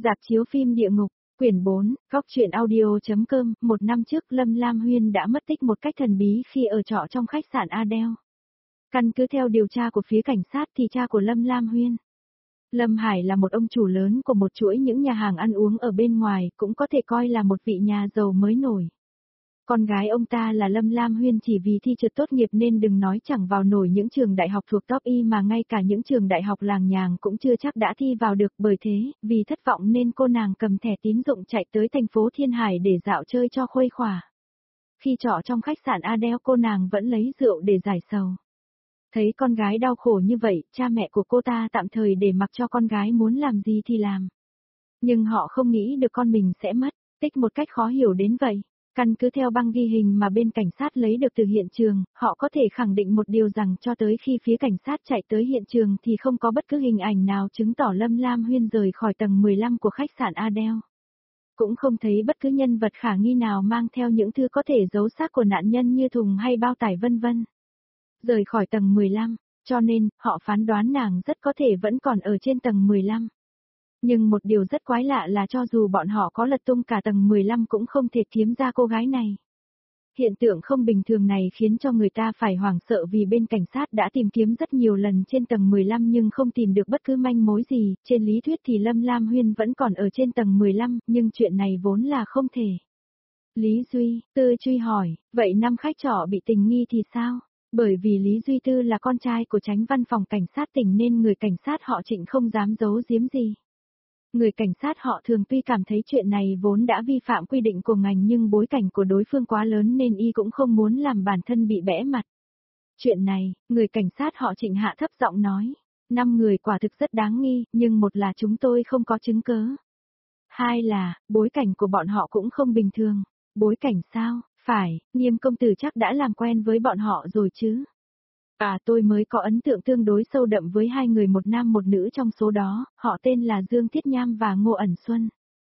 Rạp chiếu phim Địa Ngục, quyển 4, góc truyện audio.com, một năm trước Lâm Lam Huyên đã mất tích một cách thần bí khi ở trọ trong khách sạn Adele. Căn cứ theo điều tra của phía cảnh sát thì cha của Lâm Lam Huyên, Lâm Hải là một ông chủ lớn của một chuỗi những nhà hàng ăn uống ở bên ngoài, cũng có thể coi là một vị nhà giàu mới nổi. Con gái ông ta là Lâm Lam Huyên chỉ vì thi trượt tốt nghiệp nên đừng nói chẳng vào nổi những trường đại học thuộc top Y mà ngay cả những trường đại học làng nhàng cũng chưa chắc đã thi vào được, bởi thế, vì thất vọng nên cô nàng cầm thẻ tín dụng chạy tới thành phố Thiên Hải để dạo chơi cho khuây khỏa. Khi trọ trong khách sạn Adele cô nàng vẫn lấy rượu để giải sầu. Thấy con gái đau khổ như vậy, cha mẹ của cô ta tạm thời để mặc cho con gái muốn làm gì thì làm. Nhưng họ không nghĩ được con mình sẽ mất tích một cách khó hiểu đến vậy. Căn cứ theo băng ghi hình mà bên cảnh sát lấy được từ hiện trường, họ có thể khẳng định một điều rằng cho tới khi phía cảnh sát chạy tới hiện trường thì không có bất cứ hình ảnh nào chứng tỏ Lâm Lam Huyên rời khỏi tầng 15 của khách sạn Adele. Cũng không thấy bất cứ nhân vật khả nghi nào mang theo những thứ có thể giấu xác của nạn nhân như thùng hay bao tải vân vân. Rời khỏi tầng 15, cho nên, họ phán đoán nàng rất có thể vẫn còn ở trên tầng 15. Nhưng một điều rất quái lạ là cho dù bọn họ có lật tung cả tầng 15 cũng không thể kiếm ra cô gái này. Hiện tượng không bình thường này khiến cho người ta phải hoảng sợ vì bên cảnh sát đã tìm kiếm rất nhiều lần trên tầng 15 nhưng không tìm được bất cứ manh mối gì. Trên lý thuyết thì Lâm Lam Huyên vẫn còn ở trên tầng 15, nhưng chuyện này vốn là không thể. Lý Duy Tư truy hỏi, vậy năm khách trọ bị tình nghi thì sao? Bởi vì Lý Duy Tư là con trai của chánh văn phòng cảnh sát tỉnh nên người cảnh sát họ Trịnh không dám giấu giếm gì. Người cảnh sát họ Thường tuy cảm thấy chuyện này vốn đã vi phạm quy định của ngành nhưng bối cảnh của đối phương quá lớn nên y cũng không muốn làm bản thân bị bẽ mặt. Chuyện này, người cảnh sát họ Trịnh hạ thấp giọng nói, 5 người quả thực rất đáng nghi, nhưng một là chúng tôi không có chứng cớ. 2 là, bối cảnh của bọn họ cũng không bình thường. Bối cảnh sao? Phải, Nghiêm công tử chắc đã làm quen với bọn họ rồi chứ. Tôi mới có ấn tượng tương đối sâu đậm với 2 người một nam một nữ trong số đó, họ tên là Dương Thiết Nham và Ngô Ẩn Xuân.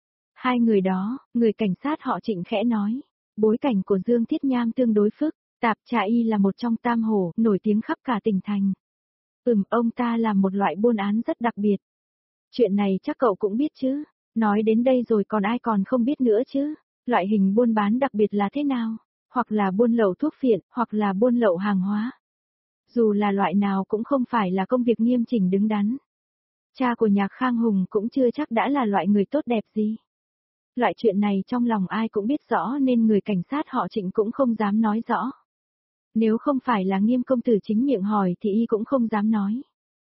2 người đó, người cảnh sát họ Trịnh khẽ nói, bối cảnh của Dương Thiết Nham tương đối phức tạp, cha y là một trong tam hổ, nổi tiếng khắp cả tỉnh thành. Ông ta làm một loại buôn án rất đặc biệt. Chuyện này chắc cậu cũng biết chứ, nói đến đây rồi còn ai còn không biết nữa chứ. Loại hình buôn bán đặc biệt là thế nào? Hoặc là buôn lậu thuốc phiện, hoặc là buôn lậu hàng hóa. Dù là loại nào cũng không phải là công việc nghiêm chỉnh đứng đắn. Cha của Nhạc Khang Hùng cũng chưa chắc đã là loại người tốt đẹp gì. Loại chuyện này trong lòng ai cũng biết rõ nên người cảnh sát họ Trịnh cũng không dám nói rõ. Nếu không phải là Nghiêm công tử chính miệng hỏi thì y cũng không dám nói.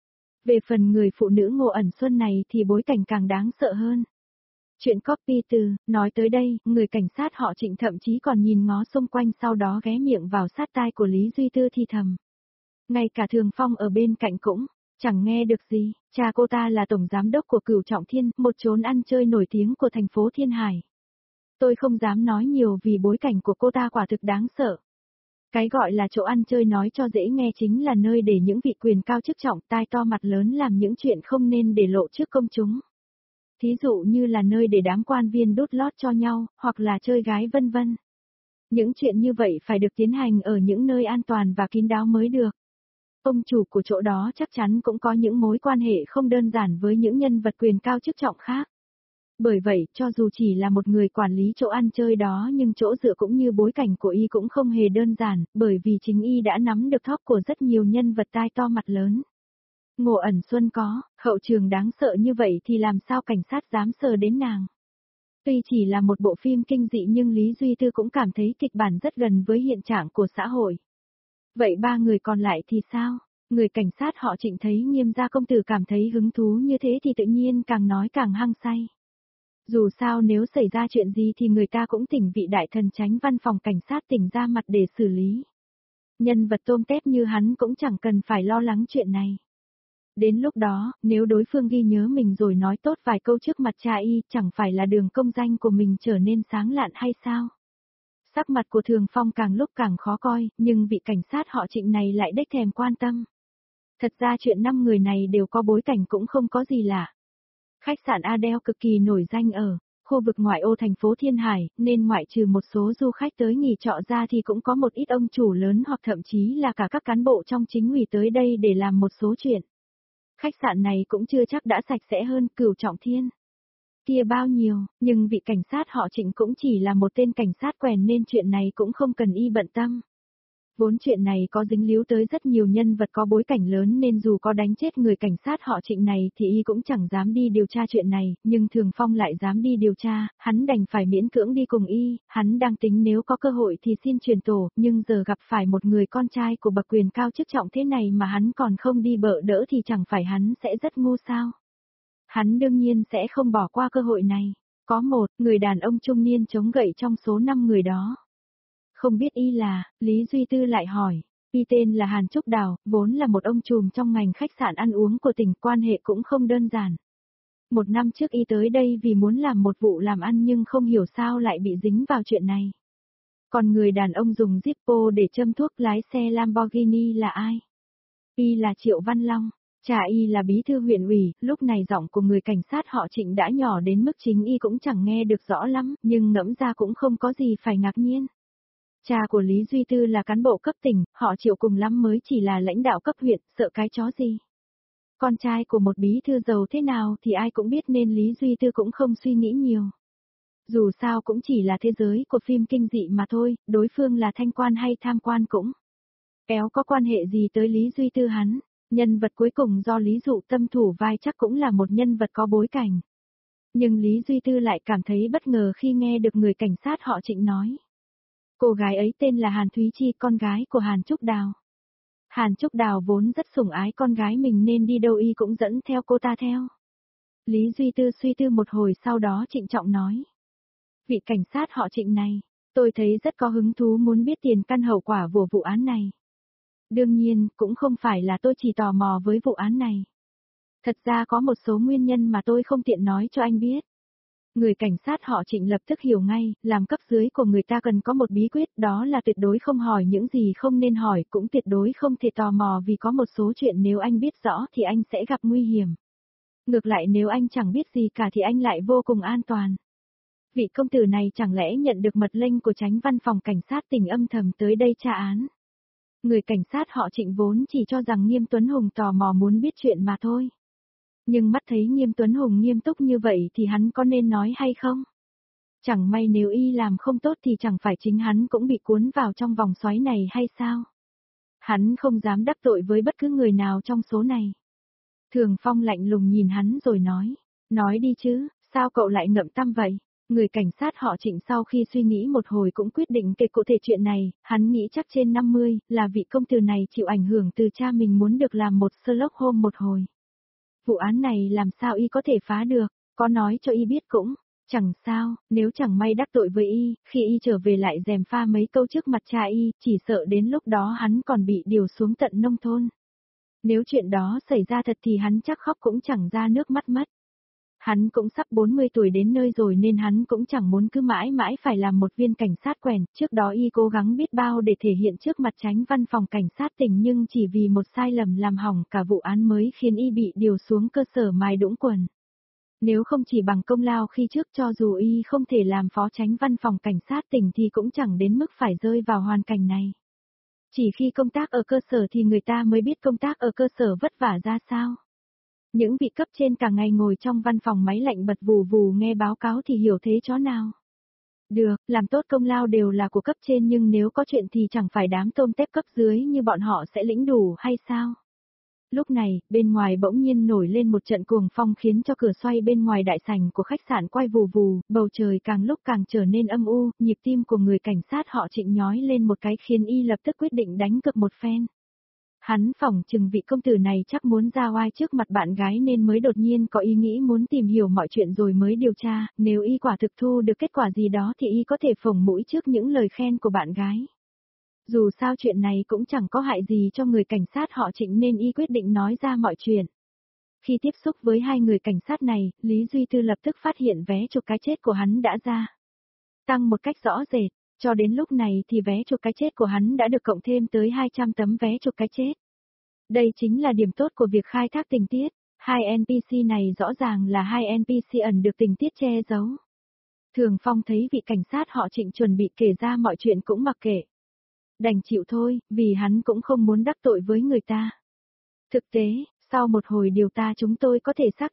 Về phần người phụ nữ Ngô Ẩn Xuân này thì bối cảnh càng đáng sợ hơn. Chuyện copy từ, nói tới đây, người cảnh sát họ Trịnh thậm chí còn nhìn ngó xung quanh sau đó ghé miệng vào sát tai của Lý Duy Tư thì thầm. Ngay cả Thường Phong ở bên cạnh cũng, chẳng nghe được gì, cha cô ta là tổng giám đốc của Cửu Trọng Thiên, một chốn ăn chơi nổi tiếng của thành phố Thiên Hải. Tôi không dám nói nhiều vì bối cảnh của cô ta quả thực đáng sợ. Cái gọi là chỗ ăn chơi nói cho dễ nghe chính là nơi để những vị quyền cao chức trọng tai to mặt lớn làm những chuyện không nên để lộ trước công chúng. Thí dụ như là nơi để đám quan viên đút lót cho nhau, hoặc là chơi gái vân vân. Những chuyện như vậy phải được tiến hành ở những nơi an toàn và kín đáo mới được. Ông chủ của chỗ đó chắc chắn cũng có những mối quan hệ không đơn giản với những nhân vật quyền cao chức trọng khác. Bởi vậy, cho dù chỉ là một người quản lý chỗ ăn chơi đó nhưng chỗ dựa cũng như bối cảnh của y cũng không hề đơn giản, bởi vì chính y đã nắm được thóp của rất nhiều nhân vật tai to mặt lớn. Ngô Ẩn Xuân có, hậu trường đáng sợ như vậy thì làm sao cảnh sát dám sờ đến nàng. Tuy chỉ là một bộ phim kinh dị nhưng Lý Duy Tư cũng cảm thấy kịch bản rất gần với hiện trạng của xã hội. Vậy 3 người còn lại thì sao? Người cảnh sát họ Trịnh thấy Nghiêm gia công tử cảm thấy hứng thú như thế thì tự nhiên càng nói càng hăng say. Dù sao nếu xảy ra chuyện gì thì người ta cũng thỉnh vị đại thần chánh văn phòng cảnh sát tỉnh ra mặt để xử lý. Nhân vật tôm tép như hắn cũng chẳng cần phải lo lắng chuyện này. Đến lúc đó, nếu đối phương ghi nhớ mình rồi nói tốt vài câu trước mặt cha y, chẳng phải là đường công danh của mình trở nên sáng lạn hay sao? Sắc mặt của Thường Phong càng lúc càng khó coi, nhưng vị cảnh sát họ Trịnh này lại đếch thèm quan tâm. Thật ra chuyện 5 người này đều có bối cảnh cũng không có gì lạ. Khách sạn Adele cực kỳ nổi danh ở khu vực ngoại ô thành phố Thiên Hải, nên ngoại trừ một số du khách tới nghỉ trọ ra thì cũng có một ít ông chủ lớn hoặc thậm chí là cả các cán bộ trong chính ủy tới đây để làm một số chuyện. Khách sạn này cũng chưa chắc đã sạch sẽ hơn Cửu Trọng Thiên. Kia bao nhiêu, nhưng vị cảnh sát họ Trịnh cũng chỉ là một tên cảnh sát quèn nên chuyện này cũng không cần y bận tâm. Vốn chuyện này có dính líu tới rất nhiều nhân vật có bối cảnh lớn nên dù có đánh chết người cảnh sát họ Trịnh này thì y cũng chẳng dám đi điều tra chuyện này, nhưng Thường Phong lại dám đi điều tra, hắn đành phải miễn cưỡng đi cùng y, hắn đang tính nếu có cơ hội thì xin truyền tổ, nhưng giờ gặp phải một người con trai của bậc quyền cao chức trọng thế này mà hắn còn không đi bợ đỡ thì chẳng phải hắn sẽ rất ngu sao. Hắn đương nhiên sẽ không bỏ qua cơ hội này. Có một người đàn ông trung niên chống gậy trong số 5 người đó. Không biết y là, Lý Duy Tư lại hỏi. Y tên là Hàn Trúc Đào, vốn là một ông trùm trong ngành khách sạn ăn uống của tỉnh, quan hệ cũng không đơn giản. Một năm trước y tới đây vì muốn làm một vụ làm ăn nhưng không hiểu sao lại bị dính vào chuyện này. Còn người đàn ông dùng Zippo để châm thuốc lái xe Lamborghini là ai? Y là Triệu Văn Long. Cha y là bí thư huyện ủy, lúc này giọng của người cảnh sát họ Trịnh đã nhỏ đến mức chính y cũng chẳng nghe được rõ lắm, nhưng ngẫm ra cũng không có gì phải ngạc nhiên. Cha của Lý Duy Tư là cán bộ cấp tỉnh, họ Triệu cùng lắm mới chỉ là lãnh đạo cấp huyện, sợ cái chó gì. Con trai của một bí thư giàu thế nào thì ai cũng biết nên Lý Duy Tư cũng không suy nghĩ nhiều. Dù sao cũng chỉ là thế giới của phim kinh dị mà thôi, đối phương là thanh quan hay tham quan cũng kéo có quan hệ gì tới Lý Duy Tư hắn. Nhân vật cuối cùng do Lý Dụ Tâm thủ vai chắc cũng là một nhân vật có bối cảnh. Nhưng Lý Duy Tư lại cảm thấy bất ngờ khi nghe được người cảnh sát họ Trịnh nói. Cô gái ấy tên là Hàn Thúy Chi, con gái của Hàn Trúc Đào. Hàn Trúc Đào vốn rất sủng ái con gái mình nên đi đâu y cũng dẫn theo cô ta theo. Lý Duy Tư suy tư một hồi sau đó trịnh trọng nói. Vị cảnh sát họ Trịnh này, tôi thấy rất có hứng thú muốn biết tiền căn hậu quả của vụ án này. Đương nhiên, cũng không phải là tôi chỉ tò mò với vụ án này. Thật ra có một số nguyên nhân mà tôi không tiện nói cho anh biết. Người cảnh sát họ Trịnh lập tức hiểu ngay, làm cấp dưới của người ta cần có một bí quyết, đó là tuyệt đối không hỏi những gì không nên hỏi, cũng tuyệt đối không thể tò mò vì có một số chuyện nếu anh biết rõ thì anh sẽ gặp nguy hiểm. Ngược lại nếu anh chẳng biết gì cả thì anh lại vô cùng an toàn. Vị công tử này chẳng lẽ nhận được mật lệnh của Chánh Văn phòng Cảnh sát tỉnh âm thầm tới đây tra án. Người cảnh sát họ Trịnh vốn chỉ cho rằng Nghiêm Tuấn Hùng tò mò muốn biết chuyện mà thôi. Nhưng mắt thấy Nghiêm Tuấn Hùng nghiêm túc như vậy thì hắn có nên nói hay không? Chẳng may nếu y làm không tốt thì chẳng phải chính hắn cũng bị cuốn vào trong vòng xoáy này hay sao? Hắn không dám đắc tội với bất cứ người nào trong số này. Thường Phong lạnh lùng nhìn hắn rồi nói đi chứ, sao cậu lại ngậm tăm vậy? Người cảnh sát họ Trịnh sau khi suy nghĩ một hồi cũng quyết định kể cụ thể chuyện này, hắn nghĩ chắc trên 50, là vị công tử này chịu ảnh hưởng từ cha mình muốn được làm một Sherlock Holmes một hồi. Vụ án này làm sao y có thể phá được, có nói cho y biết cũng, chẳng sao, nếu chẳng may đắc tội với y, khi y trở về lại gièm pha mấy câu trước mặt cha y, chỉ sợ đến lúc đó hắn còn bị điều xuống tận nông thôn. Nếu chuyện đó xảy ra thật thì hắn chắc khóc cũng chẳng ra nước mắt mất. Hắn cũng sắp 40 tuổi đến nơi rồi nên hắn cũng chẳng muốn cứ mãi mãi phải làm một viên cảnh sát quèn, trước đó y cố gắng biết bao để thể hiện trước mặt Chánh Văn phòng Cảnh sát tỉnh nhưng chỉ vì một sai lầm làm hỏng cả vụ án mới khiến y bị điều xuống cơ sở mài đũng quần. Nếu không chỉ bằng công lao khi trước cho dù y không thể làm phó Chánh Văn phòng Cảnh sát tỉnh thì cũng chẳng đến mức phải rơi vào hoàn cảnh này. Chỉ khi công tác ở cơ sở thì người ta mới biết công tác ở cơ sở vất vả ra sao. Những vị cấp trên cả ngày ngồi trong văn phòng máy lạnh bật vù vù nghe báo cáo thì hiểu thế chó nào. Được, làm tốt công lao đều là của cấp trên nhưng nếu có chuyện thì chẳng phải đám tôm tép cấp dưới như bọn họ sẽ lĩnh đủ hay sao? Lúc này, bên ngoài bỗng nhiên nổi lên một trận cuồng phong khiến cho cửa xoay bên ngoài đại sảnh của khách sạn quay vù vù, bầu trời càng lúc càng trở nên âm u, nhịp tim của người cảnh sát họ Trịnh nhói lên một cái khiến y lập tức quyết định đánh cược một phen. Hắn phỏng chừng vị công tử này chắc muốn ra oai trước mặt bạn gái nên mới đột nhiên có ý nghĩ muốn tìm hiểu mọi chuyện rồi mới điều tra, nếu y quả thực thu được kết quả gì đó thì y có thể phồng mũi trước những lời khen của bạn gái. Dù sao chuyện này cũng chẳng có hại gì cho người cảnh sát họ Trịnh nên y quyết định nói ra mọi chuyện. Khi tiếp xúc với hai người cảnh sát này, Lý Duy Tư lập tức phát hiện vé chụp cái chết của hắn đã ra. Tăng một cách rõ rệt. Cho đến lúc này thì vé chụp cái chết của hắn đã được cộng thêm tới 200 tấm vé chụp cái chết. Đây chính là điểm tốt của việc khai thác tình tiết. Hai NPC này rõ ràng là hai NPC ẩn được tình tiết che giấu. Thường Phong thấy vị cảnh sát họ Trịnh chuẩn bị kể ra mọi chuyện cũng mặc kệ. Đành chịu thôi, vì hắn cũng không muốn đắc tội với người ta. Thực tế, sau một hồi điều tra chúng tôi có thể xác định,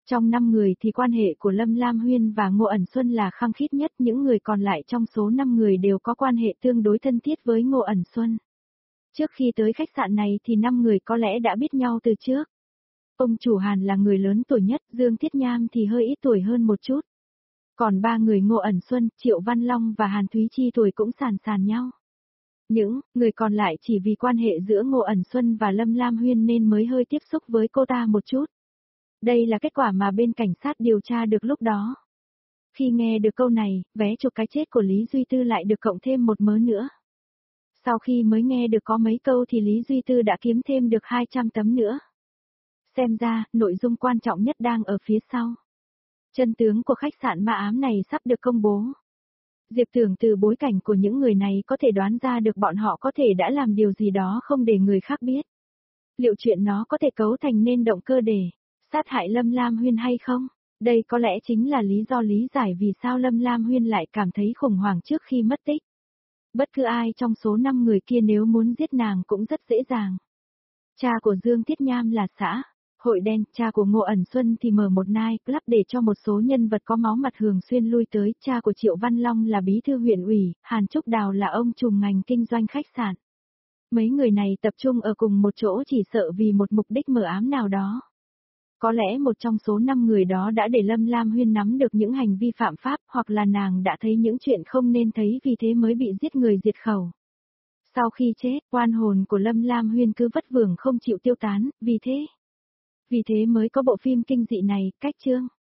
Trong 5 người thì quan hệ của Lâm Lam Huyên và Ngô ẩn Xuân là khăng khít nhất, những người còn lại trong số 5 người đều có quan hệ tương đối thân thiết với Ngô ẩn Xuân. Trước khi tới khách sạn này thì 5 người có lẽ đã biết nhau từ trước. Ông chủ Hàn là người lớn tuổi nhất, Dương Thiết Nham thì hơi ít tuổi hơn một chút. Còn 3 người Ngô ẩn Xuân, Triệu Văn Long và Hàn Thúy Chi tuổi cũng sàn sàn nhau. Những người còn lại chỉ vì quan hệ giữa Ngô ẩn Xuân và Lâm Lam Huyên nên mới hơi tiếp xúc với cô ta một chút. Đây là kết quả mà bên cảnh sát điều tra được lúc đó. Khi nghe được câu này, vé chụp cái chết của Lý Duy Tư lại được cộng thêm một mớ nữa. Sau khi mới nghe được có mấy câu thì Lý Duy Tư đã kiếm thêm được 200 tấm nữa. Xem ra, nội dung quan trọng nhất đang ở phía sau. Chân tướng của khách sạn ma ám này sắp được công bố. Diệp Tưởng từ bối cảnh của những người này có thể đoán ra được bọn họ có thể đã làm điều gì đó không để người khác biết. Liệu chuyện nó có thể cấu thành nên động cơ để sát hại Lâm Lam Huyên hay không? Đây có lẽ chính là lý do lý giải vì sao Lâm Lam Huyên lại cảm thấy khủng hoảng trước khi mất tích. Bất cứ ai trong số 5 người kia nếu muốn giết nàng cũng rất dễ dàng. Cha của Dương Thiết Nham là xã hội đen, cha của Ngô ẩn Xuân thì mở một night club để cho một số nhân vật có máu mặt thường xuyên lui tới, cha của Triệu Văn Long là bí thư huyện ủy, Hàn Trúc Đào là ông trùm ngành kinh doanh khách sạn. Mấy người này tập trung ở cùng một chỗ chỉ sợ vì một mục đích mờ ám nào đó. Có lẽ một trong số 5 người đó đã để Lâm Lam Huyên nắm được những hành vi phạm pháp, hoặc là nàng đã thấy những chuyện không nên thấy vì thế mới bị giết người diệt khẩu. Sau khi chết, oan hồn của Lâm Lam Huyên cứ vất vưởng không chịu tiêu tán, vì thế mới có bộ phim kinh dị này, cách chương.